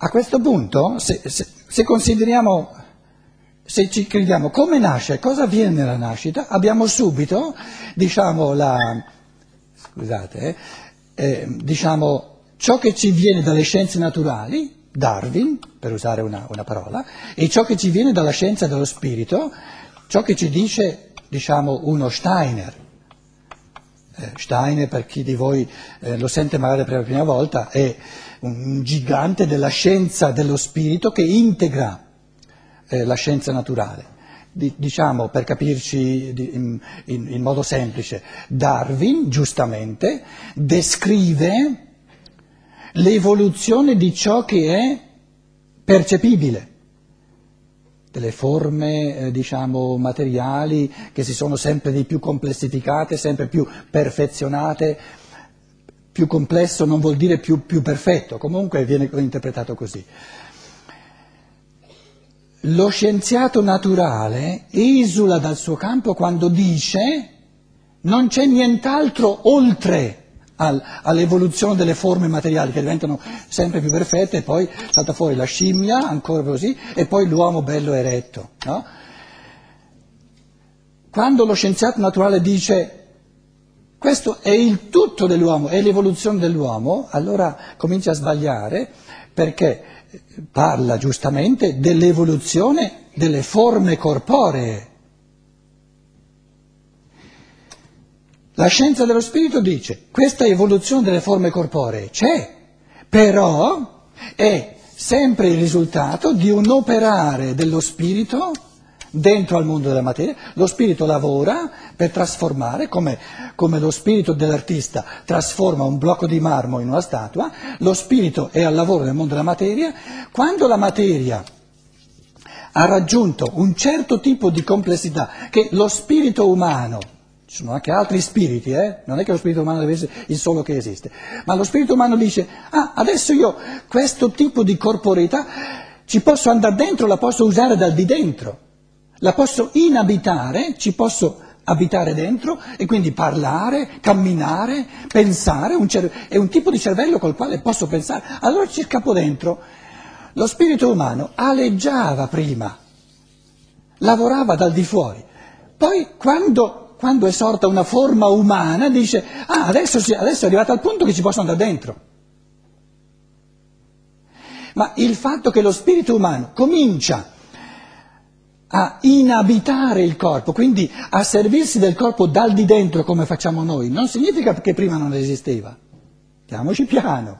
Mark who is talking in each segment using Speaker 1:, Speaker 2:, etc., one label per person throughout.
Speaker 1: A questo punto, se consideriamo, se ci crediamo come nasce, cosa avviene nella nascita, abbiamo subito, diciamo, diciamo, ciò che ci viene dalle scienze naturali, Darwin, per usare una parola, e ciò che ci viene dalla scienza dello spirito, ciò che ci dice, diciamo, uno Steiner. Steiner, per chi di voi lo sente magari per la prima volta, è un gigante della scienza dello spirito che integra la scienza naturale. Diciamo, per capirci in modo semplice, Darwin, giustamente, descrive l'evoluzione di ciò che è percepibile, delle forme, diciamo, materiali che si sono sempre di più complessificate, sempre più perfezionate. Più complesso non vuol dire più perfetto, comunque viene interpretato così. Lo scienziato naturale esula dal suo campo quando dice non c'è nient'altro oltre all'evoluzione delle forme materiali che diventano sempre più perfette e poi salta fuori la scimmia, ancora così, e poi l'uomo bello eretto. No? Quando lo scienziato naturale dice questo è il tutto dell'uomo, è l'evoluzione dell'uomo, allora comincia a sbagliare perché parla giustamente dell'evoluzione delle forme corporee. La scienza dello spirito dice questa evoluzione delle forme corporee c'è, però è sempre il risultato di un operare dello spirito dentro al mondo della materia. Lo spirito lavora per trasformare, come lo spirito dell'artista trasforma un blocco di marmo in una statua, lo spirito è al lavoro nel mondo della materia. Quando la materia ha raggiunto un certo tipo di complessità che lo spirito umano, ci sono anche altri spiriti, non è che lo spirito umano deve essere il solo che esiste, ma lo spirito umano dice, adesso io questo tipo di corporeità ci posso andare dentro, la posso usare dal di dentro. La posso inabitare, ci posso abitare dentro e quindi parlare, camminare, pensare, è un tipo di cervello col quale posso pensare. Allora ci scappo dentro. Lo spirito umano aleggiava prima, lavorava dal di fuori. Poi quando è sorta una forma umana dice, adesso è arrivato al punto che ci posso andare dentro. Ma il fatto che lo spirito umano comincia a inabitare il corpo, quindi a servirsi del corpo dal di dentro come facciamo noi, non significa che prima non esisteva. Andiamoci piano.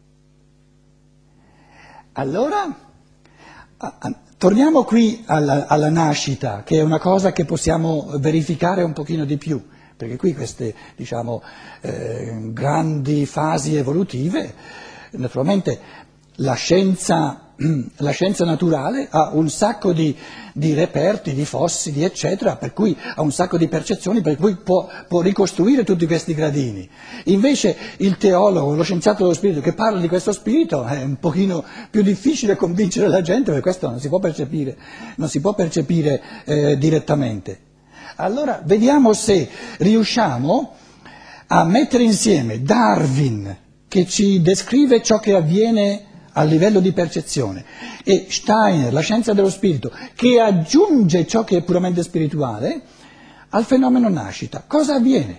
Speaker 1: Allora, torniamo qui alla nascita, che è una cosa che possiamo verificare un pochino di più, perché qui queste, diciamo, grandi fasi evolutive, naturalmente la scienza naturale ha un sacco di reperti, di fossili, eccetera, per cui ha un sacco di percezioni, per cui può ricostruire tutti questi gradini. Invece il teologo, lo scienziato dello spirito che parla di questo spirito è un pochino più difficile convincere la gente, perché questo non si può percepire direttamente. Allora vediamo se riusciamo a mettere insieme Darwin, che ci descrive ciò che avviene a livello di percezione, e Steiner, la scienza dello spirito, che aggiunge ciò che è puramente spirituale, al fenomeno nascita. Cosa avviene?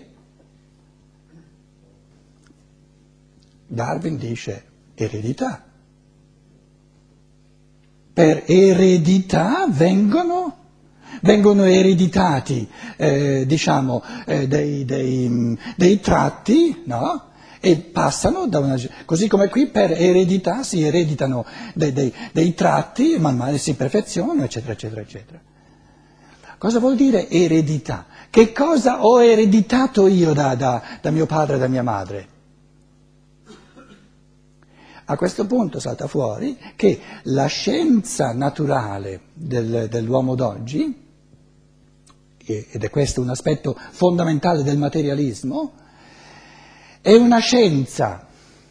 Speaker 1: Darwin dice eredità. Per eredità vengono ereditati, dei tratti, no? E passano così come qui per eredità si ereditano dei tratti, man mano si perfezionano, eccetera, eccetera, eccetera. Cosa vuol dire eredità? Che cosa ho ereditato io da mio padre e da mia madre? A questo punto salta fuori che la scienza naturale dell'uomo d'oggi, ed è questo un aspetto fondamentale del materialismo, è una scienza,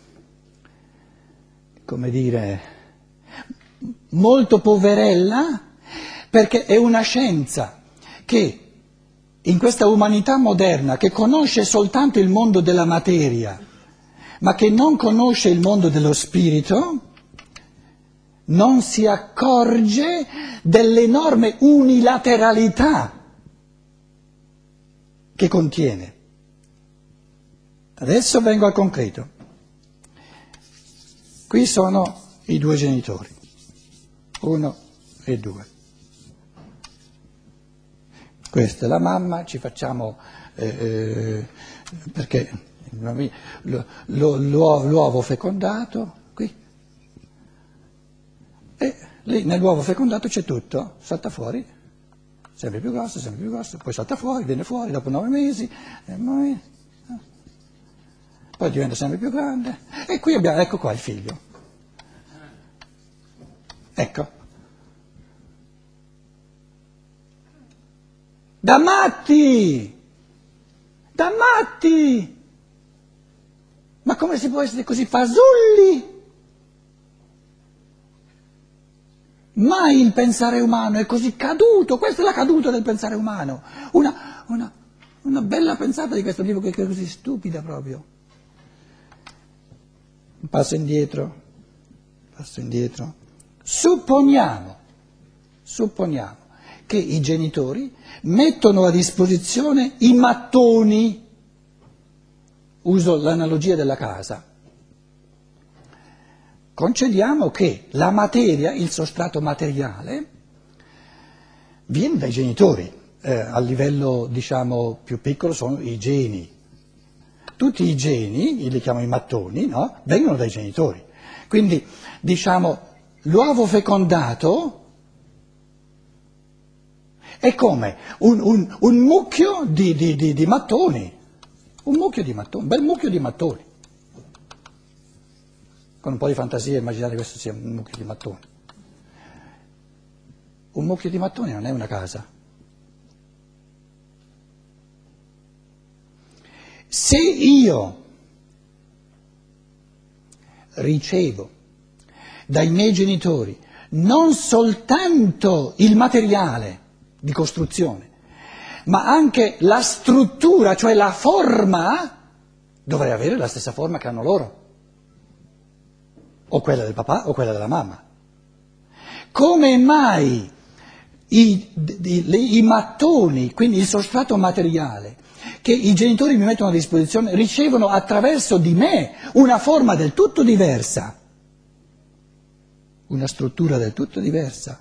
Speaker 1: come dire, molto poverella, perché è una scienza che in questa umanità moderna, che conosce soltanto il mondo della materia, ma che non conosce il mondo dello spirito, non si accorge dell'enorme unilateralità che contiene. Adesso vengo al concreto. Qui sono i due genitori, 1 e 2. Questa è la mamma, ci facciamo, perché l'uovo fecondato, qui, e lì nell'uovo fecondato c'è tutto, salta fuori, sempre più grosso, poi salta fuori, viene fuori dopo 9 mesi, poi diventa sempre più grande, e qui abbiamo, ecco qua il figlio. Ecco. Da matti! Da matti! Ma come si può essere così fasulli? Mai il pensare umano è così caduto, questa è la caduta del pensare umano. Una bella pensata di questo tipo che è così stupida proprio. Un passo indietro. Supponiamo che i genitori mettono a disposizione i mattoni, uso l'analogia della casa. Concediamo che la materia, il sostrato materiale, viene dai genitori, a livello diciamo più piccolo sono i geni. Tutti i geni, io li chiamo i mattoni, no? Vengono dai genitori. Quindi diciamo l'uovo fecondato è come un mucchio di mattoni, un bel mucchio di mattoni. Con un po' di fantasia immaginate questo sia un mucchio di mattoni. Un mucchio di mattoni non è una casa. Se io ricevo dai miei genitori non soltanto il materiale di costruzione, ma anche la struttura, cioè la forma, dovrei avere la stessa forma che hanno loro, o quella del papà o quella della mamma. Come mai i mattoni, quindi il sostrato materiale, che i genitori mi mettono a disposizione, ricevono attraverso di me una forma del tutto diversa, una struttura del tutto diversa?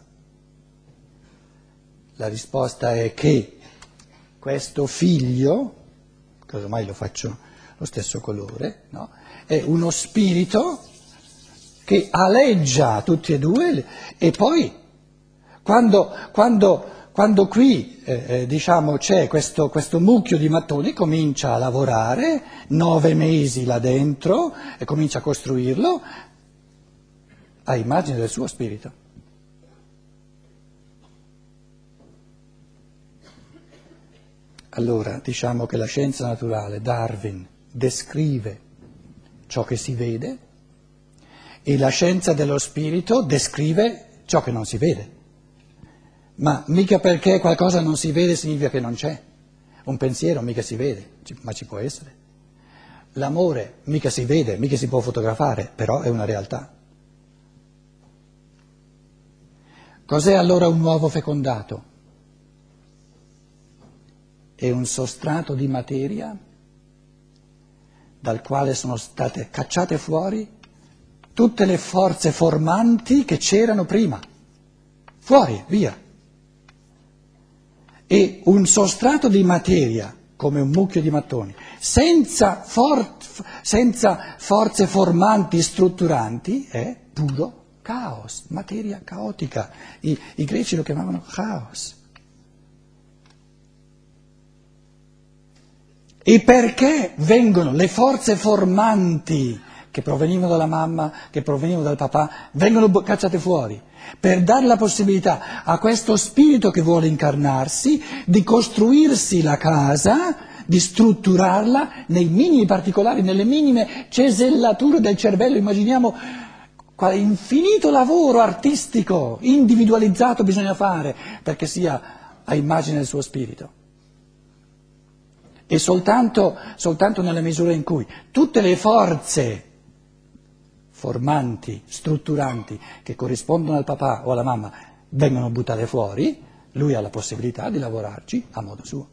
Speaker 1: La risposta è che questo figlio, casomai lo faccio lo stesso colore, no? È uno spirito che aleggia tutti e due e poi quando qui diciamo c'è questo mucchio di mattoni, comincia a lavorare 9 mesi là dentro e comincia a costruirlo a immagine del suo spirito. Allora diciamo che la scienza naturale, Darwin, descrive ciò che si vede e la scienza dello spirito descrive ciò che non si vede. Ma mica perché qualcosa non si vede significa che non c'è. Un pensiero mica si vede, ma ci può essere. L'amore mica si vede, mica si può fotografare, però è una realtà. Cos'è allora un uovo fecondato? È un sostrato di materia dal quale sono state cacciate fuori tutte le forze formanti che c'erano prima. Fuori, via. E un sostrato di materia, come un mucchio di mattoni, senza forze formanti strutturanti, è puro caos, materia caotica. I greci lo chiamavano caos. E perché vengono le forze formanti che provenivano dalla mamma, che provenivano dal papà, vengono cacciate fuori? Per dare la possibilità a questo spirito che vuole incarnarsi di costruirsi la casa, di strutturarla nei minimi particolari, nelle minime cesellature del cervello. Immaginiamo quale infinito lavoro artistico, individualizzato bisogna fare perché sia a immagine del suo spirito. E soltanto nella misura in cui tutte le forze formanti, strutturanti, che corrispondono al papà o alla mamma, vengono buttate fuori, lui ha la possibilità di lavorarci a modo suo.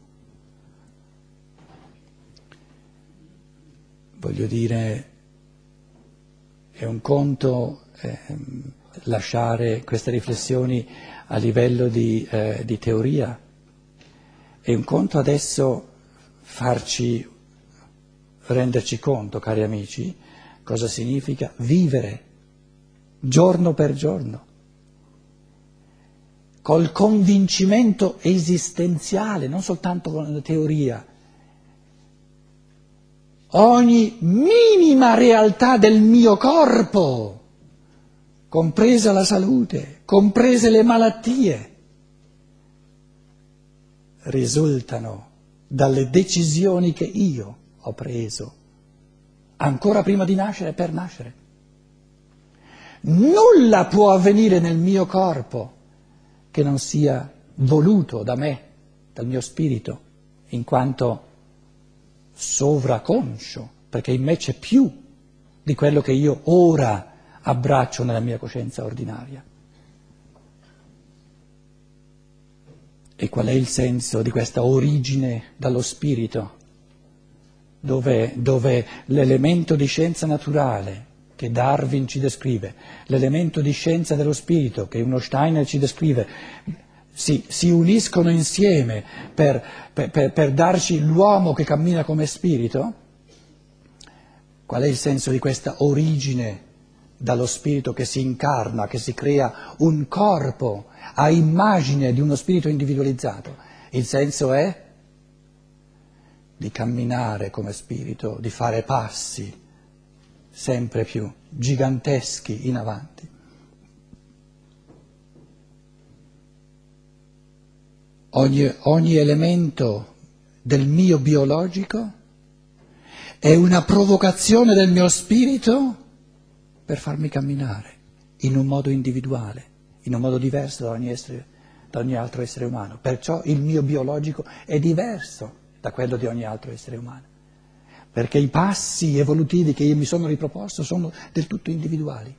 Speaker 1: Voglio dire, è un conto lasciare queste riflessioni a livello di teoria, è un conto adesso renderci conto, cari amici, cosa significa vivere giorno per giorno, col convincimento esistenziale, non soltanto con la teoria. Ogni minima realtà del mio corpo, compresa la salute, comprese le malattie, risultano dalle decisioni che io ho preso ancora prima di nascere per nascere. Nulla può avvenire nel mio corpo che non sia voluto da me, dal mio spirito, in quanto sovraconscio, perché in me c'è più di quello che io ora abbraccio nella mia coscienza ordinaria. E qual è il senso di questa origine dallo spirito, dove l'elemento di scienza naturale che Darwin ci descrive, l'elemento di scienza dello spirito che uno Steiner ci descrive, si uniscono insieme per darci l'uomo che cammina come spirito? Qual è il senso di questa origine dallo spirito che si incarna, che si crea un corpo a immagine di uno spirito individualizzato? Il senso è di camminare come spirito, di fare passi sempre più giganteschi in avanti. Ogni elemento del mio biologico è una provocazione del mio spirito per farmi camminare in un modo individuale, in un modo diverso da ogni altro essere umano. Perciò il mio biologico è diverso da quello di ogni altro essere umano, perché i passi evolutivi che io mi sono riproposto sono del tutto individuali.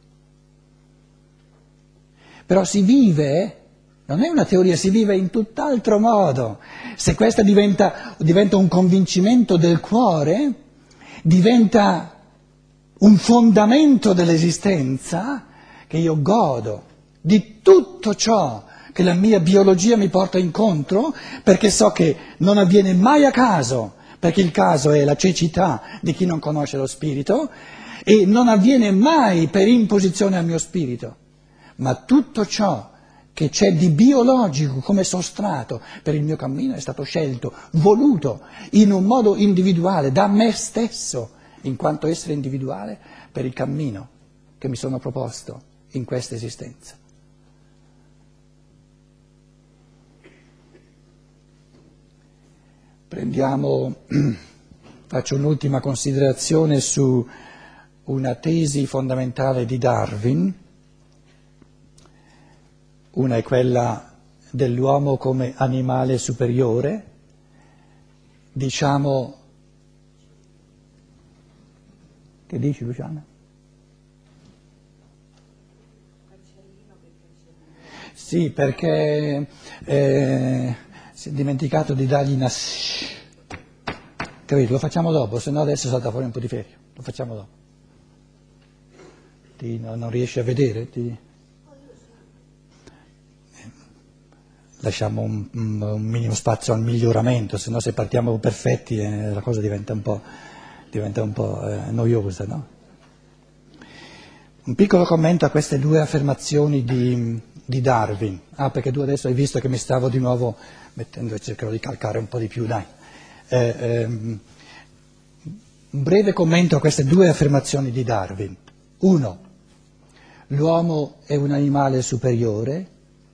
Speaker 1: Però si vive, non è una teoria, si vive in tutt'altro modo. Se questa diventa un convincimento del cuore, diventa un fondamento dell'esistenza, che io godo di tutto ciò che la mia biologia mi porta incontro, perché so che non avviene mai a caso, perché il caso è la cecità di chi non conosce lo spirito, e non avviene mai per imposizione al mio spirito, ma tutto ciò che c'è di biologico come sostrato per il mio cammino è stato scelto, voluto in un modo individuale da me stesso, in quanto essere individuale, per il cammino che mi sono proposto in questa esistenza. Faccio un'ultima considerazione su una tesi fondamentale di Darwin. Una è quella dell'uomo come animale superiore, diciamo. Che dici, Luciana? Sì, perché si è dimenticato di dargli una... Capito? Lo facciamo dopo, se no adesso salta fuori un po' di ferio. Lo facciamo dopo. Non riesci a vedere? Lasciamo un minimo spazio al miglioramento, se no se partiamo perfetti la cosa diventa un po' noiosa, no? Un piccolo commento a queste due affermazioni di Darwin. Perché tu adesso hai visto che mi stavo di nuovo mettendo e cercherò di calcare un po' di più, dai. Un breve commento a queste due affermazioni di Darwin. 1. L'uomo è un animale superiore.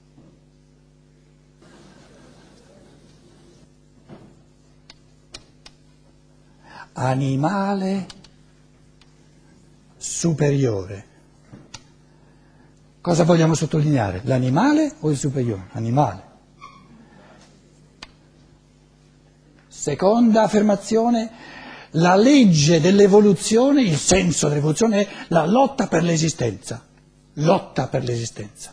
Speaker 1: Animale superiore. Cosa vogliamo sottolineare? L'animale o il superiore? Animale. Seconda affermazione, la legge dell'evoluzione, il senso dell'evoluzione è la lotta per l'esistenza. Lotta per l'esistenza.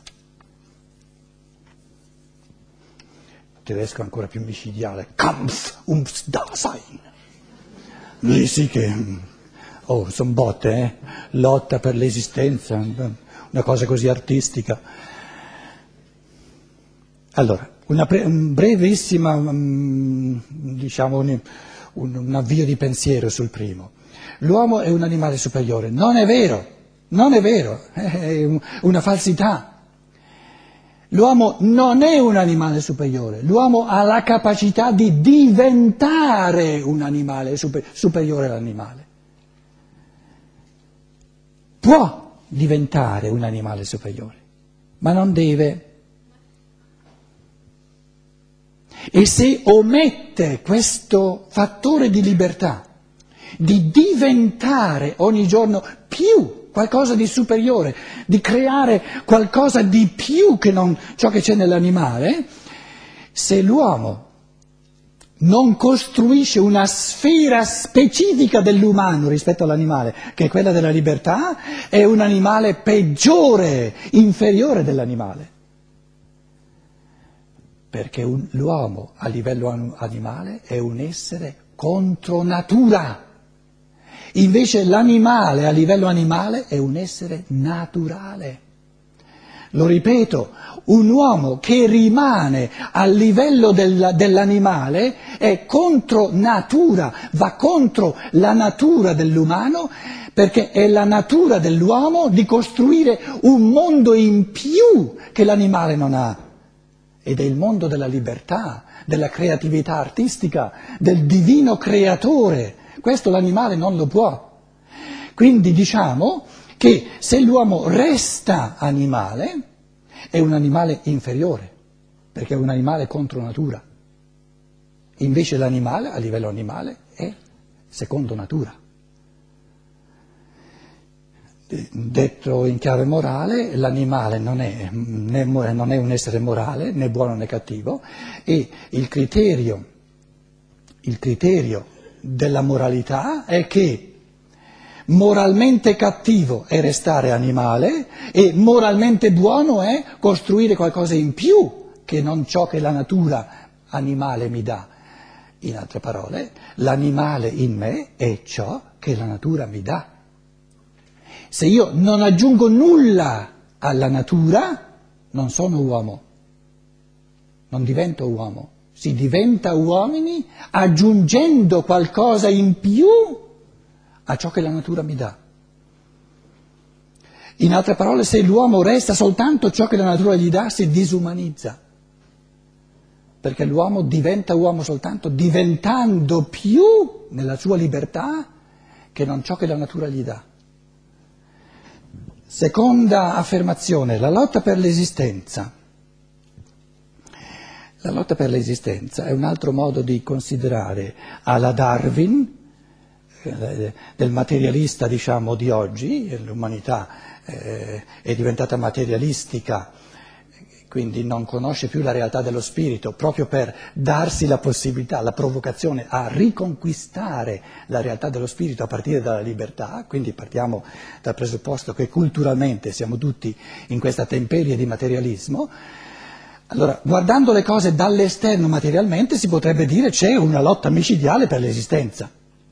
Speaker 1: Tedesco ancora più micidiale, Kampf ums Dasein. Lì sì che, son botte, lotta per l'esistenza, una cosa così artistica. Allora, una brevissima, diciamo, un avvio di pensiero sul primo. L'uomo è un animale superiore. Non è vero, è una falsità. L'uomo non è un animale superiore, l'uomo ha la capacità di diventare un animale superiore all'animale. Può diventare un animale superiore, ma non deve. E se omette questo fattore di libertà, di diventare ogni giorno più qualcosa di superiore, di creare qualcosa di più che non ciò che c'è nell'animale, se l'uomo non costruisce una sfera specifica dell'umano rispetto all'animale, che è quella della libertà, è un animale peggiore, inferiore dell'animale. Perché l'uomo a livello animale è un essere contro natura. Invece l'animale a livello animale è un essere naturale. Lo ripeto, un uomo che rimane a livello dell'animale è contro natura, va contro la natura dell'umano, perché è la natura dell'uomo di costruire un mondo in più che l'animale non ha. Ed è il mondo della libertà, della creatività artistica, del divino creatore. Questo l'animale non lo può. Quindi diciamo che se l'uomo resta animale, è un animale inferiore, perché è un animale contro natura. Invece l'animale, a livello animale, è secondo natura. Detto in chiave morale, l'animale non è un essere morale, né buono né cattivo, e il criterio della moralità è che moralmente cattivo è restare animale e moralmente buono è costruire qualcosa in più che non ciò che la natura animale mi dà. In altre parole, l'animale in me è ciò che la natura mi dà. Se io non aggiungo nulla alla natura, non sono uomo, non divento uomo. Si diventa uomini aggiungendo qualcosa in più a ciò che la natura mi dà. In altre parole, se l'uomo resta soltanto ciò che la natura gli dà, si disumanizza. Perché l'uomo diventa uomo soltanto diventando più nella sua libertà che non ciò che la natura gli dà. Seconda affermazione, la lotta per l'esistenza. La lotta per l'esistenza è un altro modo di considerare alla Darwin, del materialista diciamo di oggi, l'umanità è diventata materialistica, quindi non conosce più la realtà dello spirito, proprio per darsi la possibilità, la provocazione a riconquistare la realtà dello spirito a partire dalla libertà, quindi partiamo dal presupposto che culturalmente siamo tutti in questa temperie di materialismo. Allora, guardando le cose dall'esterno materialmente si potrebbe dire c'è una lotta micidiale per l'esistenza.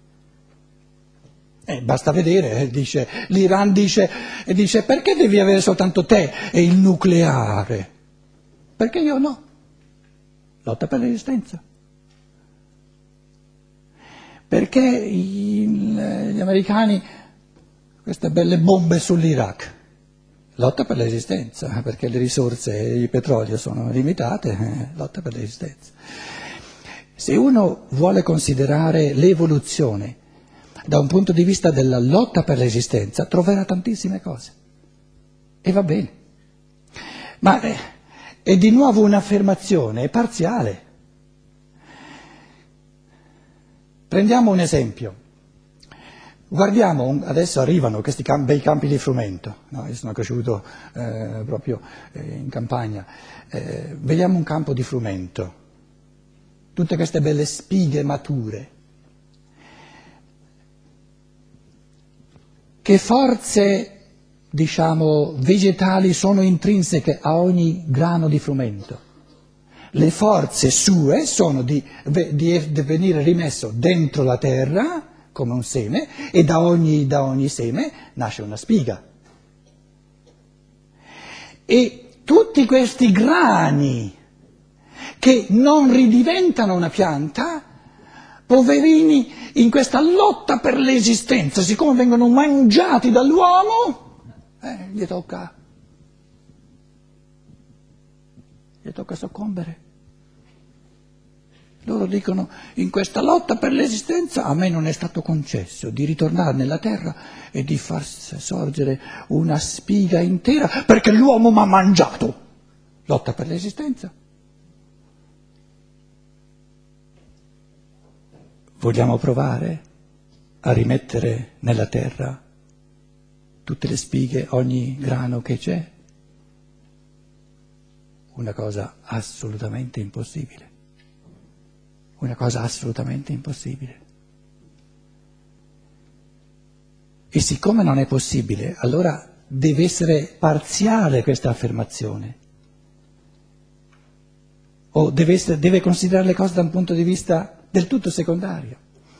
Speaker 1: Basta vedere, l'Iran dice perché devi avere soltanto te e il nucleare? Perché io no? Lotta per l'esistenza. Perché gli americani, queste belle bombe sull'Iraq? Lotta per l'esistenza, perché le risorse di petrolio sono limitate, lotta per l'esistenza. Se uno vuole considerare l'evoluzione da un punto di vista della lotta per l'esistenza, troverà tantissime cose. E va bene. Ma è di nuovo un'affermazione parziale. Prendiamo un esempio. Guardiamo, adesso arrivano questi bei campi di frumento, no? Io sono cresciuto proprio in campagna, vediamo un campo di frumento, tutte queste belle spighe mature. che forze, diciamo, vegetali sono intrinseche a ogni grano di frumento. Le forze sue sono di venire rimesso dentro la terra come un seme e da ogni seme nasce una spiga. E tutti questi grani che non ridiventano una pianta, poverini, in questa lotta per l'esistenza, siccome vengono mangiati dall'uomo, gli tocca soccombere. Loro dicono, in questa lotta per l'esistenza a me non è stato concesso di ritornare nella terra e di far sorgere una spiga intera perché l'uomo mi ha mangiato. Lotta per l'esistenza. Vogliamo provare a rimettere nella terra tutte le spighe, ogni grano che c'è? Una cosa assolutamente impossibile. Una cosa assolutamente impossibile. E siccome non è possibile, allora deve essere parziale questa affermazione. O deve considerare le cose da un punto di vista del tutto secondario.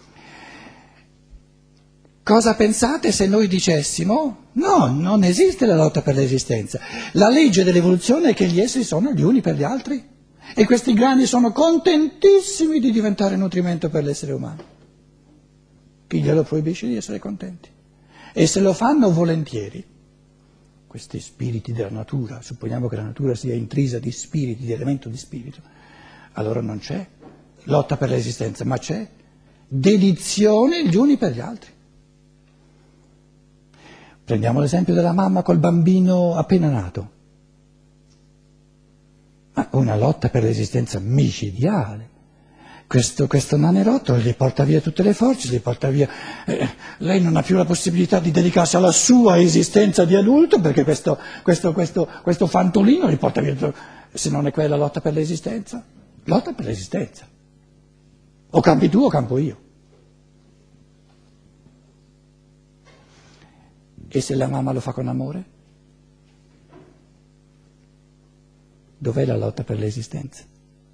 Speaker 1: Cosa pensate se noi dicessimo, no, non esiste la lotta per l'esistenza. La legge dell'evoluzione è che gli esseri sono gli uni per gli altri e questi grani sono contentissimi di diventare nutrimento per l'essere umano. Chi glielo proibisce di essere contenti? E se lo fanno volentieri, questi spiriti della natura, supponiamo che la natura sia intrisa di spiriti, di elemento di spirito, allora non c'è lotta per l'esistenza, ma c'è dedizione gli uni per gli altri. Prendiamo l'esempio della mamma col bambino appena nato. Ma una lotta per l'esistenza micidiale. Questo nanerotto gli porta via tutte le forze, gli porta via. Lei non ha più la possibilità di dedicarsi alla sua esistenza di adulto perché questo fantolino gli porta via. Se non è quella lotta per l'esistenza, lotta per l'esistenza. O campi tu o campo io. E se la mamma lo fa con amore? Dov'è la lotta per l'esistenza?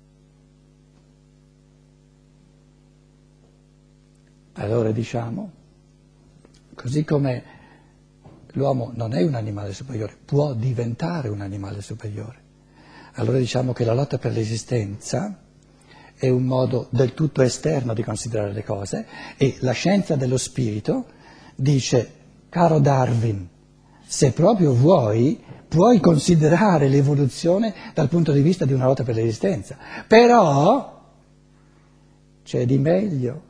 Speaker 1: Allora diciamo, così come l'uomo non è un animale superiore, può diventare un animale superiore. Allora diciamo che la lotta per l'esistenza è un modo del tutto esterno di considerare le cose e la scienza dello spirito dice, caro Darwin, se proprio vuoi, puoi considerare l'evoluzione dal punto di vista di una lotta per l'esistenza, però c'è di meglio.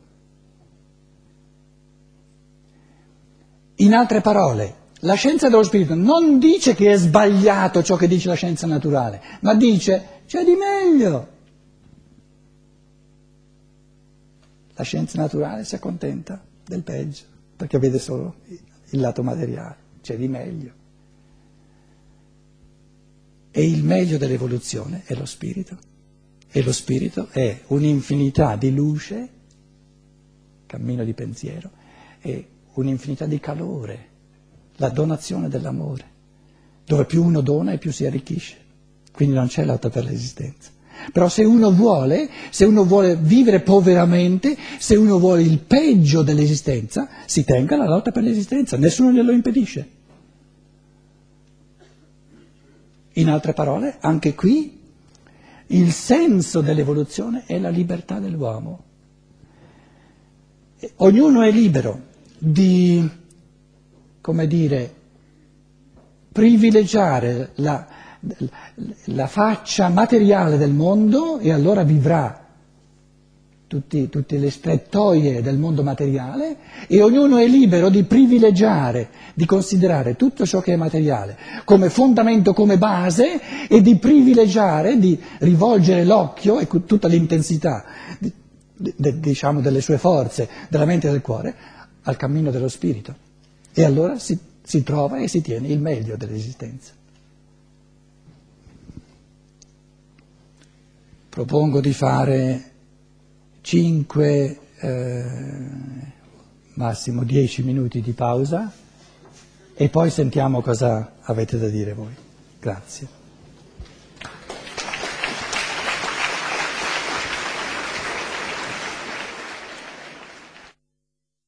Speaker 1: In altre parole, la scienza dello spirito non dice che è sbagliato ciò che dice la scienza naturale, ma dice c'è di meglio. La scienza naturale si accontenta del peggio, perché vede solo il lato materiale, c'è di meglio. E il meglio dell'evoluzione è lo spirito. E lo spirito è un'infinità di luce, cammino di pensiero, e un'infinità di calore, la donazione dell'amore, dove più uno dona e più si arricchisce. Quindi non c'è lotta per l'esistenza. Però se uno vuole vivere poveramente, se uno vuole il peggio dell'esistenza, si tenga la lotta per l'esistenza, nessuno glielo impedisce. In altre parole, anche qui il senso dell'evoluzione è la libertà dell'uomo. Ognuno è libero di, come dire, privilegiare la faccia materiale del mondo e allora vivrà tutte le strettoie del mondo materiale e ognuno è libero di privilegiare, di considerare tutto ciò che è materiale come fondamento, come base e di privilegiare, di rivolgere l'occhio e tutta l'intensità diciamo delle sue forze, della mente e del cuore al cammino dello spirito e allora si trova e si tiene il meglio dell'esistenza. Propongo di fare 5, massimo 10 minuti di pausa e poi sentiamo cosa avete da dire voi. Grazie.